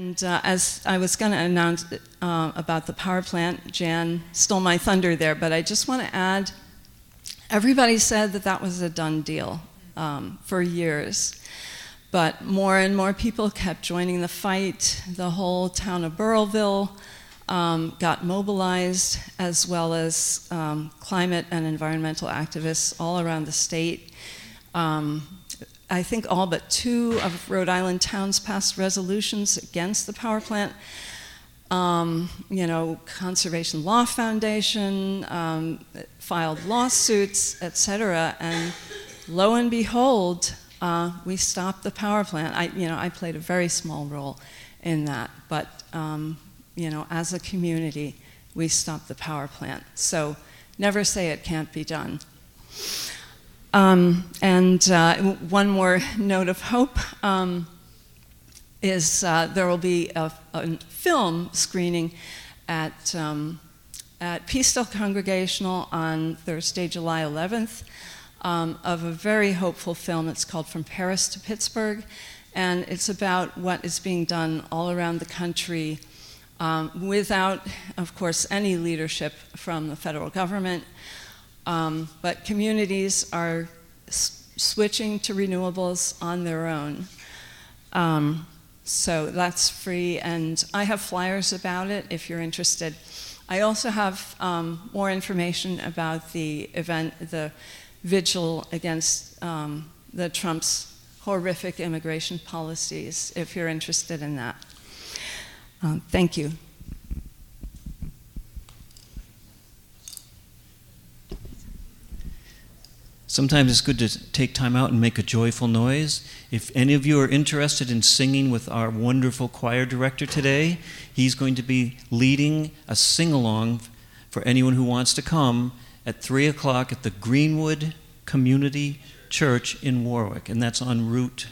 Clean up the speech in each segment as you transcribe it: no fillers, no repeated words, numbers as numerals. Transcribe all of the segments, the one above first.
And as I was going to announce about the power plant, Jan stole my thunder there, but I just want to add, everybody said that that was a done deal for years. But more and more people kept joining the fight. The whole town of Burrillville got mobilized, as well as climate and environmental activists all around the state. I think all but 2 of Rhode Island towns passed resolutions against the power plant. Conservation Law Foundation filed lawsuits, etc. And lo and behold, we stopped the power plant. I played a very small role in that, but as a community, we stopped the power plant. So never say it can't be done. One more note of hope is there will be a film screening at Peaceville Congregational on Thursday, July 11th, of a very hopeful film. It's called From Paris to Pittsburgh, and it's about what is being done all around the country without, of course, any leadership from the federal government. But communities are switching to renewables on their own. So that's free, and I have flyers about it if you're interested. I also have more information about the event, the vigil against the Trump's horrific immigration policies, if you're interested in that. Thank you. Sometimes it's good to take time out and make a joyful noise. If any of you are interested in singing with our wonderful choir director today, he's going to be leading a sing-along for anyone who wants to come at 3 o'clock at the Greenwood Community Church in Warwick, and that's on Route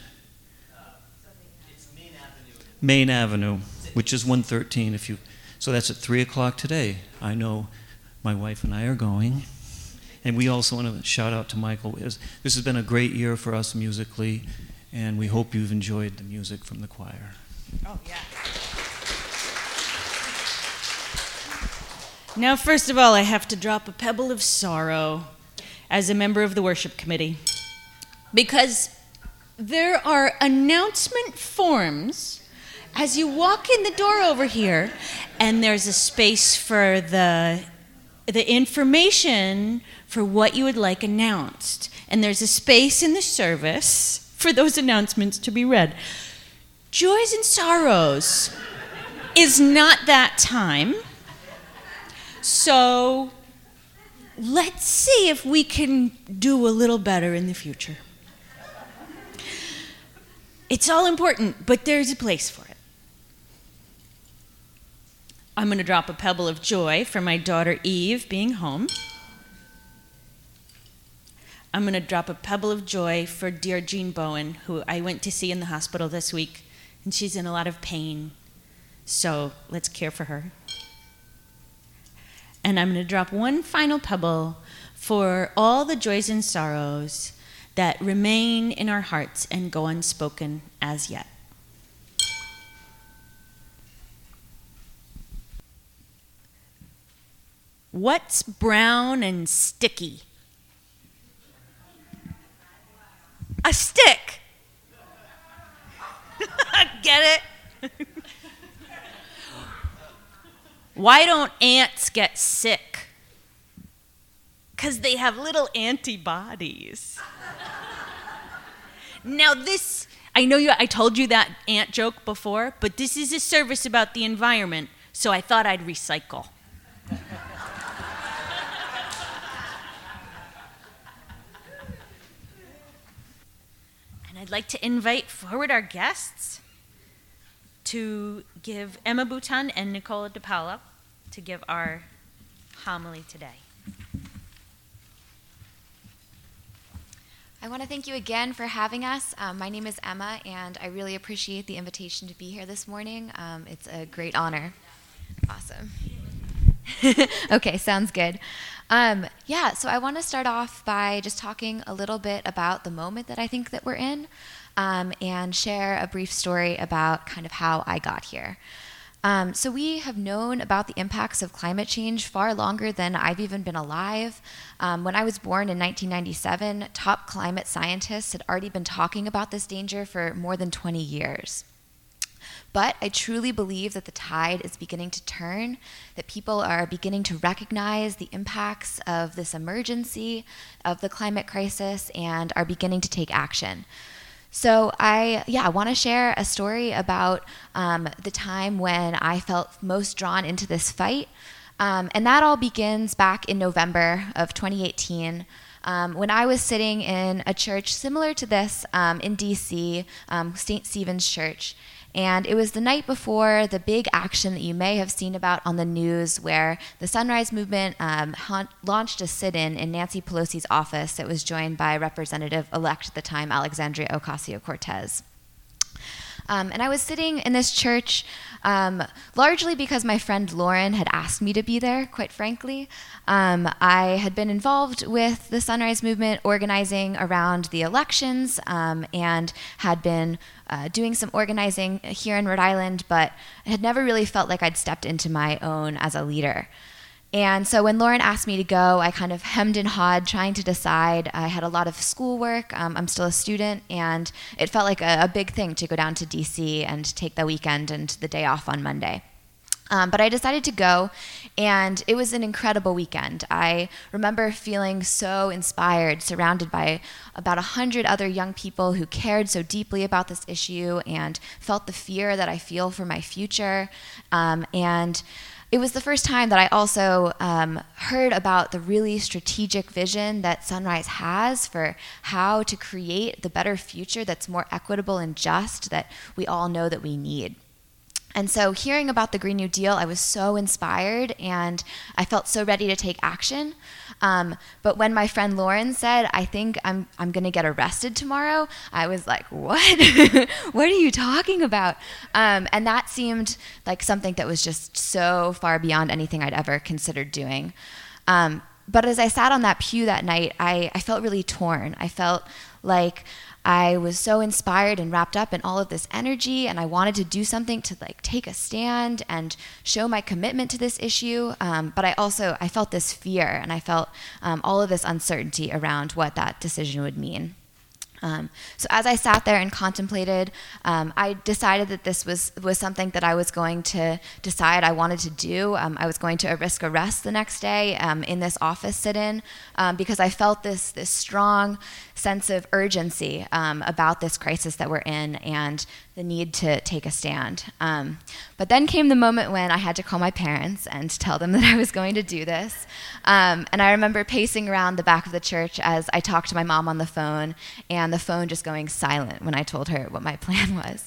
Main Avenue, which is 113. So that's at 3 o'clock today. I know my wife and I are going. And we also want to shout out to Michael. This has been a great year for us musically, and we hope you've enjoyed the music from the choir. Oh, yeah. Now, first of all, I have to drop a pebble of sorrow as a member of the worship committee, because there are announcement forms as you walk in the door over here, and there's a space for the information for what you would like announced. And there's a space in the service for those announcements to be read. Joys and Sorrows is not that time. So let's see if we can do a little better in the future. It's all important, but there's a place for it. I'm going to drop a pebble of joy for my daughter Eve being home. I'm going to drop a pebble of joy for dear Jean Bowen, who I went to see in the hospital this week, and she's in a lot of pain. So let's care for her. And I'm going to drop one final pebble for all the joys and sorrows that remain in our hearts and go unspoken as yet. What's brown and sticky? A stick. Get it? Why don't ants get sick? Because they have little antibodies. Now this, I know I told you that ant joke before, but this is a service about the environment, so I thought I'd recycle. I'd like to invite forward our guests to give Emma Bouton and Nicola DePaula to give our homily today. I want to thank you again for having us. My name is Emma, and I really appreciate the invitation to be here this morning. It's a great honor. Awesome. Okay, sounds good. So I want to start off by just talking a little bit about the moment that I think that we're in. and share a brief story about kind of how I got here. So we have known about the impacts of climate change far longer than I've even been alive. When I was born in 1997, top climate scientists had already been talking about this danger for more than 20 years. But I truly believe that the tide is beginning to turn, that people are beginning to recognize the impacts of this emergency, of the climate crisis, and are beginning to take action. So I want to share a story about the time when I felt most drawn into this fight. And that all begins back in November of 2018, when I was sitting in a church similar to this in DC, St. Stephen's Church. And it was the night before the big action that you may have seen about on the news, where the Sunrise Movement launched a sit-in in Nancy Pelosi's office that was joined by Representative-elect at the time, Alexandria Ocasio-Cortez. And I was sitting in this church largely because my friend Lauren had asked me to be there, quite frankly. I had been involved with the Sunrise Movement organizing around the elections and had been doing some organizing here in Rhode Island, but I had never really felt like I'd stepped into my own as a leader. And so when Lauren asked me to go, I kind of hemmed and hawed, trying to decide. I had a lot of schoolwork. I'm still a student, and it felt like a big thing to go down to DC and take the weekend and the day off on Monday. But I decided to go, and it was an incredible weekend. I remember feeling so inspired, surrounded by about 100 other young people who cared so deeply about this issue and felt the fear that I feel for my future. And it was the first time that I also heard about the really strategic vision that Sunrise has for how to create the better future that's more equitable and just that we all know that we need. And so hearing about the Green New Deal, I was so inspired and I felt so ready to take action. But when my friend Lauren said, I think I'm going to get arrested tomorrow, I was like, what? What are you talking about? And that seemed like something that was just so far beyond anything I'd ever considered doing. But as I sat on that pew that night, I felt really torn. I felt like I was so inspired and wrapped up in all of this energy, and I wanted to do something to take a stand and show my commitment to this issue. But I felt this fear, and I felt all of this uncertainty around what that decision would mean. So as I sat there and contemplated, I decided that this was something that I was going to decide I wanted to do. I was going to risk arrest the next day in this office sit-in because I felt this strong sense of urgency about this crisis that we're in and the need to take a stand. But then came the moment when I had to call my parents and tell them that I was going to do this. And I remember pacing around the back of the church as I talked to my mom on the phone, and the phone just going silent when I told her what my plan was.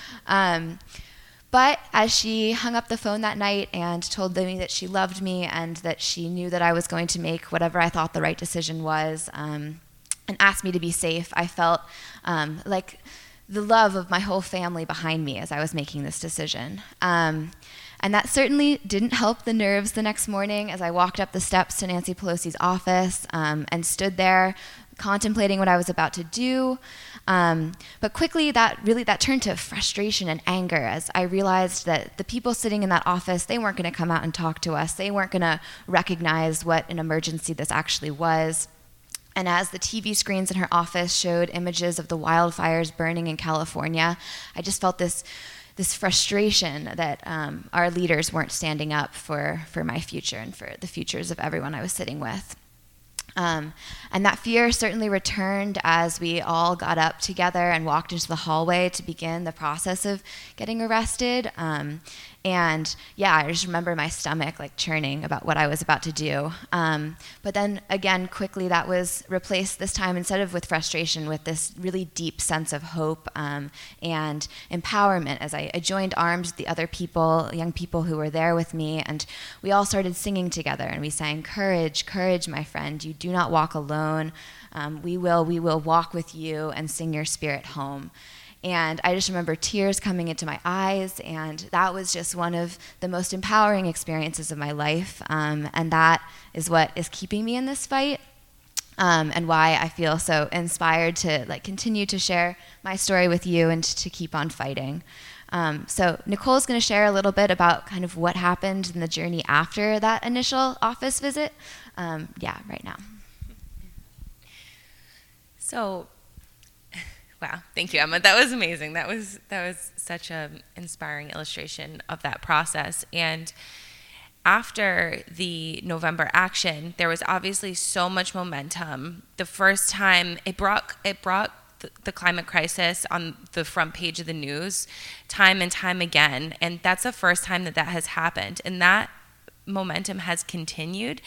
But as she hung up the phone that night and told me that she loved me and that she knew that I was going to make whatever I thought the right decision was, and asked me to be safe, I felt like the love of my whole family behind me as I was making this decision. And that certainly didn't help the nerves the next morning as I walked up the steps to Nancy Pelosi's office and stood there contemplating what I was about to do. But quickly that turned to frustration and anger as I realized that the people sitting in that office, they weren't going to come out and talk to us. They weren't going to recognize what an emergency this actually was. And as the TV screens in her office showed images of the wildfires burning in California, I just felt this frustration that our leaders weren't standing up for my future and for the futures of everyone I was sitting with. And that fear certainly returned as we all got up together and walked into the hallway to begin the process of getting arrested. And I just remember my stomach churning about what I was about to do. But then again, quickly that was replaced this time, instead of with frustration, with this really deep sense of hope and empowerment as I joined arms with the other people, young people who were there with me, and we all started singing together, and we sang, "Courage, courage, my friend, you do not walk alone. We will walk with you and sing your spirit home." And I just remember tears coming into my eyes, and that was just one of the most empowering experiences of my life. And that is what is keeping me in this fight. and why I feel so inspired to continue to share my story with you and to keep on fighting. So Nicole's going to share a little bit about kind of what happened in the journey after that initial office visit. Right now. So, wow, thank you, Emma. That was amazing. That was such an inspiring illustration of that process. And after the November action, there was obviously so much momentum. The first time it brought the climate crisis on the front page of the news time and time again, and that's the first time that has happened, and that momentum has continued,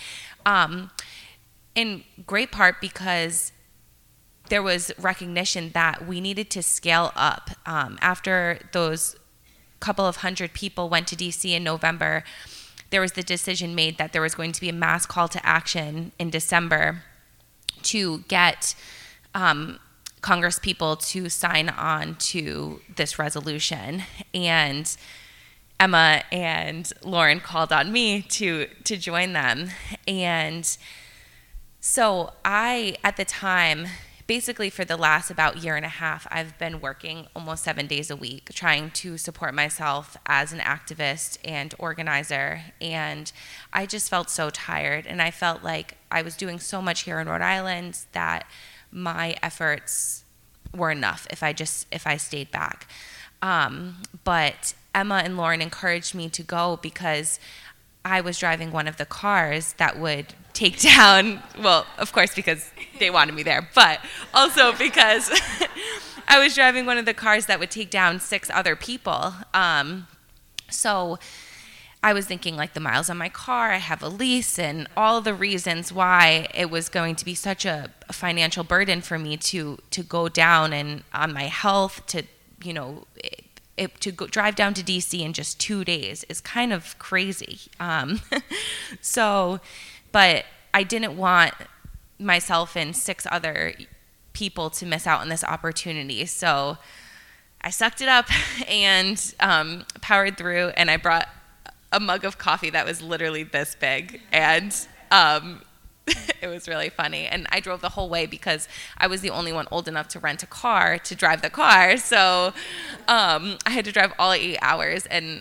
in great part because there was recognition that we needed to scale up. After those couple of hundred people went to DC in November, there was the decision made that there was going to be a mass call to action in December to get Congress people to sign on to this resolution. And Emma and Lauren called on me to join them. And so I, at the time, basically for the last about year and a half, I've been working almost 7 days a week trying to support myself as an activist and organizer. And I just felt so tired. And I felt like I was doing so much here in Rhode Island that my efforts were enough if I stayed back. But Emma and Lauren encouraged me to go because I was driving one of the cars that would take down, well, of course, because they wanted me there, but also because I was driving one of the cars that would take down 6 other people. So I was thinking, like, the miles on my car, I have a lease, and all the reasons why it was going to be such a financial burden for me to go down and on my health, to, you know, to go drive down to DC in just 2 days is kind of crazy. But I didn't want myself and 6 other people to miss out on this opportunity. So I sucked it up and powered through, and I brought a mug of coffee that was literally this big, and it was really funny. And I drove the whole way because I was the only one old enough to rent a car to drive the car. So I had to drive all 8 hours, and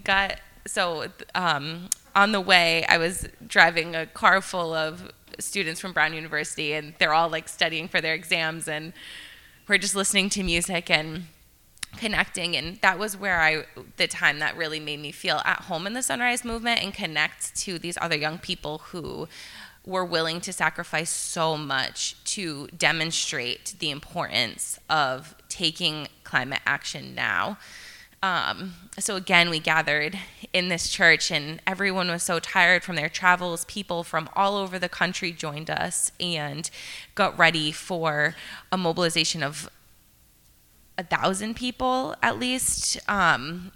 on the way, I was driving a car full of students from Brown University, and they're all like studying for their exams, and we're just listening to music and connecting. And that was where the time that really made me feel at home in the Sunrise Movement and connect to these other young people who were willing to sacrifice so much to demonstrate the importance of taking climate action now. So again, we gathered in this church, and everyone was so tired from their travels. People from all over the country joined us and got ready for a mobilization of 1,000 people at least on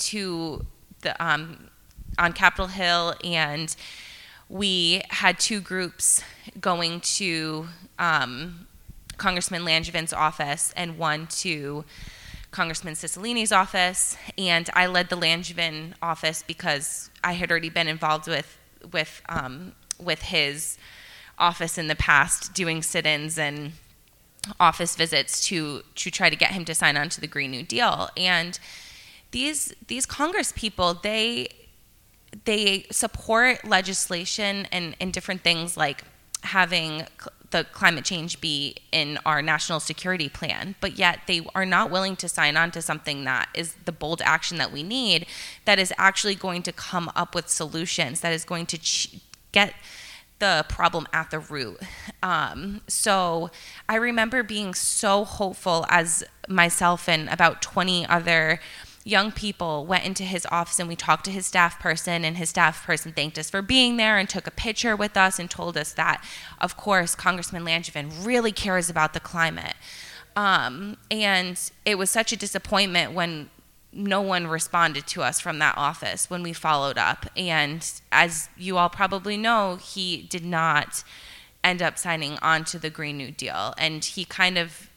Capitol Hill. And we had 2 groups going to Congressman Langevin's office and one to Congressman Cicilline's office, and I led the Langevin office because I had already been involved with his office in the past, doing sit-ins and office visits to try to get him to sign on to the Green New Deal. And these Congress people, they support legislation and different things like having the climate change be in our national security plan, but yet they are not willing to sign on to something that is the bold action that we need, that is actually going to come up with solutions, that is going to get the problem at the root. So I remember being so hopeful as myself and about 20 other young people went into his office, and we talked to his staff person, and his staff person thanked us for being there and took a picture with us and told us that, of course, Congressman Langevin really cares about the climate. And it was such a disappointment when no one responded to us from that office when we followed up. And as you all probably know, he did not end up signing on to the Green New Deal. And he kind of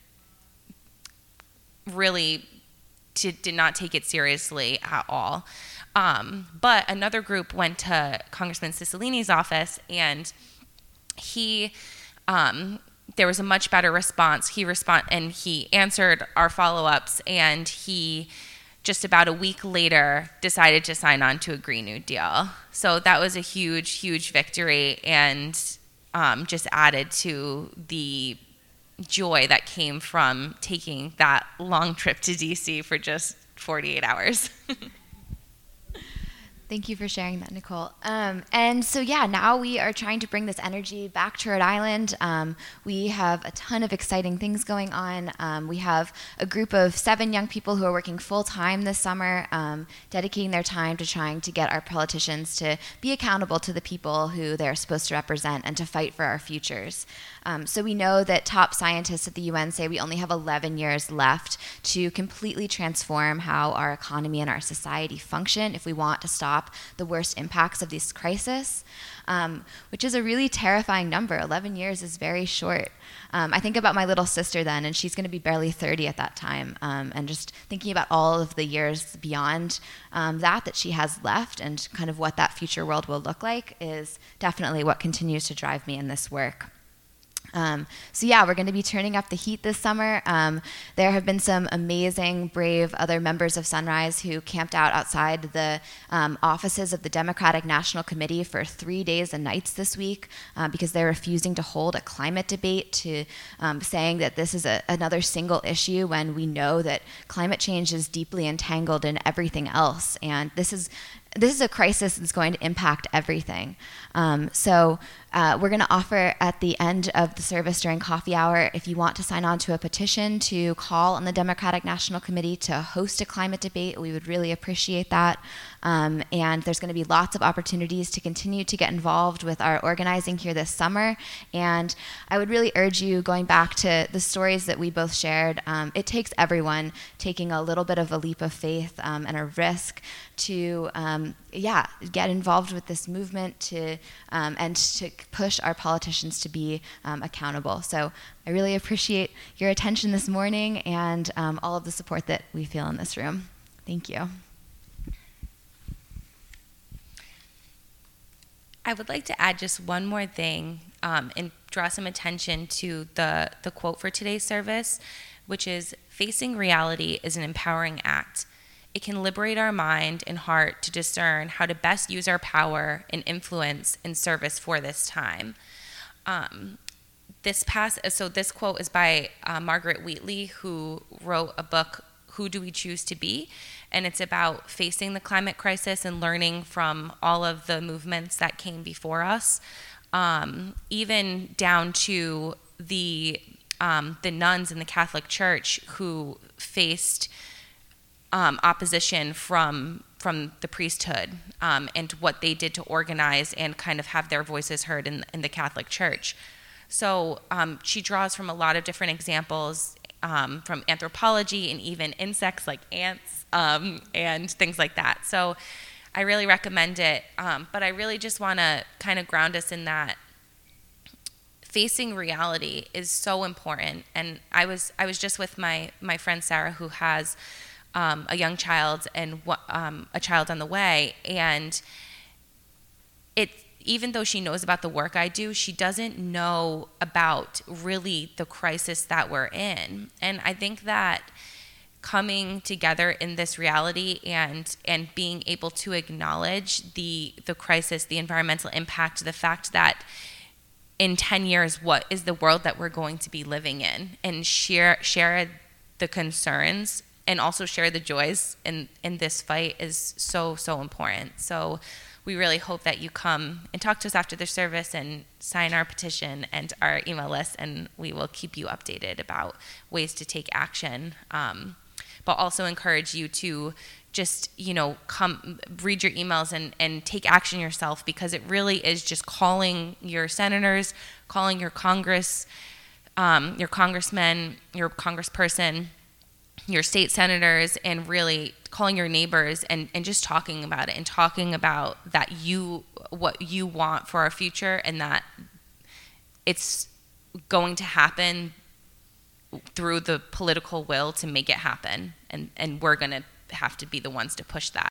really did not take it seriously at all. But another group went to Congressman Cicilline's office, and he there was a much better response. And he answered our follow-ups, and he just about a week later decided to sign on to a Green New Deal. So that was a huge, huge victory, and just added to the joy that came from taking that long trip to DC for just 48 hours. Thank you for sharing that, Nicole. And so, yeah, now we are trying to bring this energy back to Rhode Island. We have a ton of exciting things going on. We have a group of 7 young people who are working full-time this summer, dedicating their time to trying to get our politicians to be accountable to the people who they're supposed to represent and to fight for our futures. So we know that top scientists at the UN say we only have 11 years left to completely transform how our economy and our society function if we want to stop the worst impacts of this crisis, which is a really terrifying number. 11 years is very short. I think about my little sister then, and she's going to be barely 30 at that time, and just thinking about all of the years beyond that she has left and kind of what that future world will look like is definitely what continues to drive me in this work. So yeah, we're going to be turning up the heat this summer. There have been some amazing, brave other members of Sunrise who camped out outside the offices of the Democratic National Committee for 3 days and nights this week because they're refusing to hold a climate debate, to saying that this is another single issue when we know that climate change is deeply entangled in everything else. And this is a crisis that's going to impact everything. So we're going to offer at the end of the service during coffee hour, if you want to sign on to a petition to call on the Democratic National Committee to host a climate debate, we would really appreciate that. And there's going to be lots of opportunities to continue to get involved with our organizing here this summer. And I would really urge you, going back to the stories that we both shared, it takes everyone taking a little bit of a leap of faith and a risk to get involved with this movement and to push our politicians to be accountable. So I really appreciate your attention this morning and all of the support that we feel in this room. Thank you. I would like to add just one more thing and draw some attention to the quote for today's service, which is, "Facing reality is an empowering act. It can liberate our mind and heart to discern how to best use our power and influence in service for this time." This quote is by Margaret Wheatley, who wrote a book, Who Do We Choose to Be? And it's about facing the climate crisis and learning from all of the movements that came before us, even down to the nuns in the Catholic Church who faced opposition from the priesthood and what they did to organize and kind of have their voices heard in the Catholic Church. So she draws from a lot of different examples from anthropology and even insects like ants and things like that. So I really recommend it, but I really just want to kind of ground us in that facing reality is so important. And I was just with my friend Sarah, who has a young child and a child on the way, and even though she knows about the work I do, she doesn't know about really the crisis that we're in. And I think that coming together in this reality and being able to acknowledge the crisis, the environmental impact, the fact that in 10 years, what is the world that we're going to be living in, and share the concerns and also share the joys in this fight is so, so important. So we really hope that you come and talk to us after the service and sign our petition and our email list, and we will keep you updated about ways to take action. But also encourage you to just, come read your emails and take action yourself, because it really is just calling your senators, calling your Congress, your congressmen, your congressperson, your state senators, and really calling your neighbors and just talking about it and talking about that what you want for our future, and that it's going to happen through the political will to make it happen, and we're going to have to be the ones to push that.